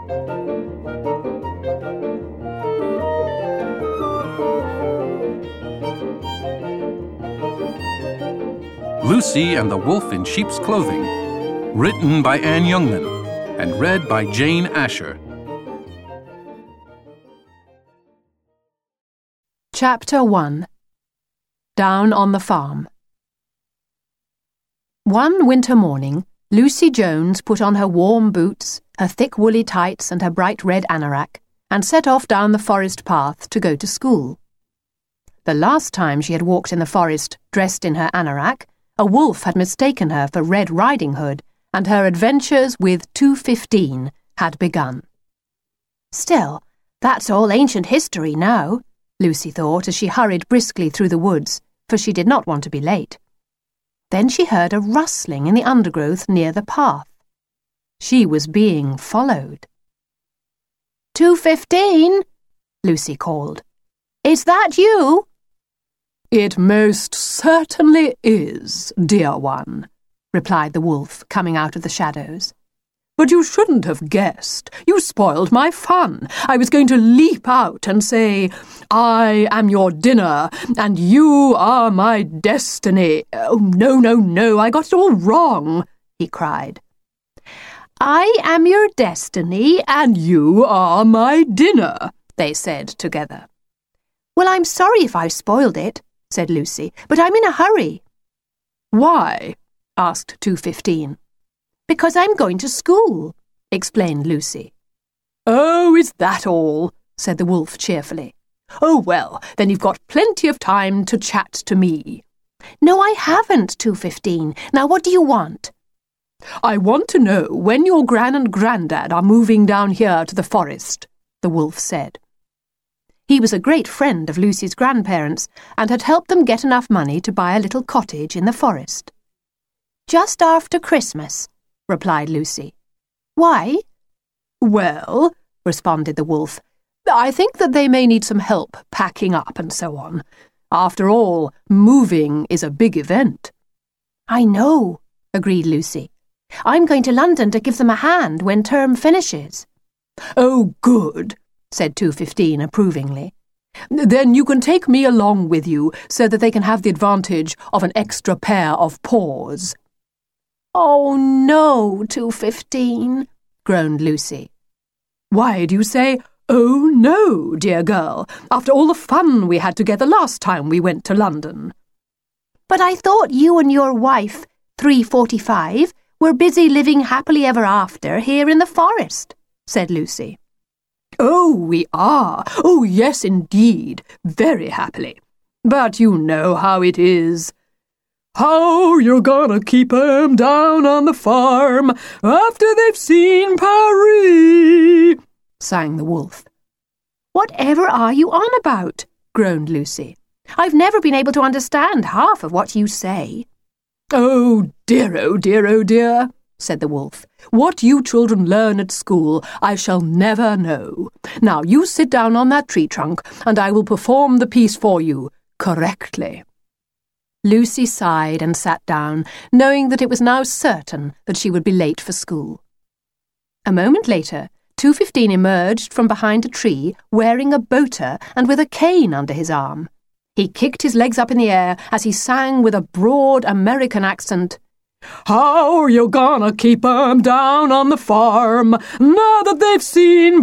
Lucy and the Wolf in Sheep's Clothing, written by Anne Youngman and read by Jane Asher. Chapter 1. Down on the Farm. One winter morning, Lucy Jones put on her warm boots, her thick woolly tights and her bright red anorak, and set off down the forest path to go to school. The last time she had walked in the forest dressed in her anorak, a wolf had mistaken her for Red Riding Hood, and her adventures with 215 had begun. Still, that's all ancient history now, Lucy thought as she hurried briskly through the woods, for she did not want to be late. Then she heard a rustling in the undergrowth near the path. She was being followed. 215, Lucy called. Is that you? It most certainly is, dear one, replied the wolf, coming out of the shadows. But you shouldn't have guessed. You spoiled my fun. I was going to leap out and say, I am your dinner, and you are my destiny. Oh, no, I got it all wrong, he cried. I am your destiny, and you are my dinner, they said together. Well, I'm sorry if I've spoiled it, said Lucy, but I'm in a hurry. Why? Asked 215. Because I'm going to school, explained Lucy. Oh, is that all? Said the wolf cheerfully. Oh, well, then you've got plenty of time to chat to me. No, I haven't, 215. Now, what do you want? I want to know when your Gran and Grandad are moving down here to the forest, the wolf said. He was a great friend of Lucy's grandparents and had helped them get enough money to buy a little cottage in the forest. Just after Christmas, replied Lucy. Why? Well, responded the wolf, I think that they may need some help packing up and so on. After all, moving is a big event. I know, agreed Lucy. I'm going to London to give them a hand when term finishes. Oh, good, said 215 approvingly. Then you can take me along with you so that they can have the advantage of an extra pair of paws. Oh, no, 215, groaned Lucy. Why do you say, oh, no, dear girl, after all the fun we had together last time we went to London? But I thought you and your wife, 345, were busy living happily ever after here in the forest, said Lucy. Oh, we are. Oh, yes, indeed, very happily. But you know how it is. How you're gonna keep 'em down on the farm after they've seen Paris, sang the wolf. Whatever are you on about? Groaned Lucy. I've never been able to understand half of what you say. Oh dear, said the wolf. What you children learn at school I shall never know. Now you sit down on that tree trunk and I will perform the piece for you correctly. Lucy sighed and sat down, knowing that it was now certain that she would be late for school. A moment later, 215 emerged from behind a tree, wearing a boater and with a cane under his arm. He kicked his legs up in the air as he sang with a broad American accent, How are you gonna keep 'em down on the farm now that they've seen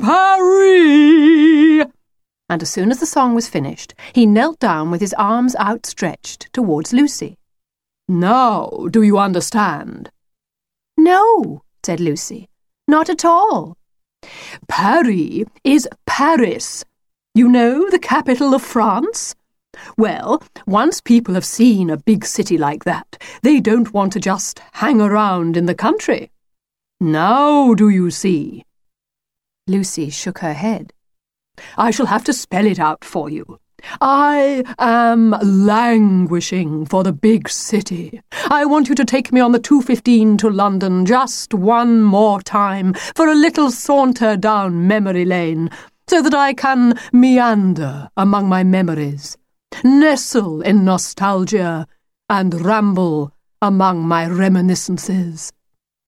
Paris? And as soon as the song was finished, he knelt down with his arms outstretched towards Lucy. Now, do you understand? No, said Lucy, not at all. Paris is Paris. You know, the capital of France? Well, once people have seen a big city like that, they don't want to just hang around in the country. Now do you see? Lucy shook her head. I shall have to spell it out for you. I am languishing for the big city. I want you to take me on the 215 to London just one more time for a little saunter down memory lane, so that I can meander among my memories, nestle in nostalgia, and ramble among my reminiscences.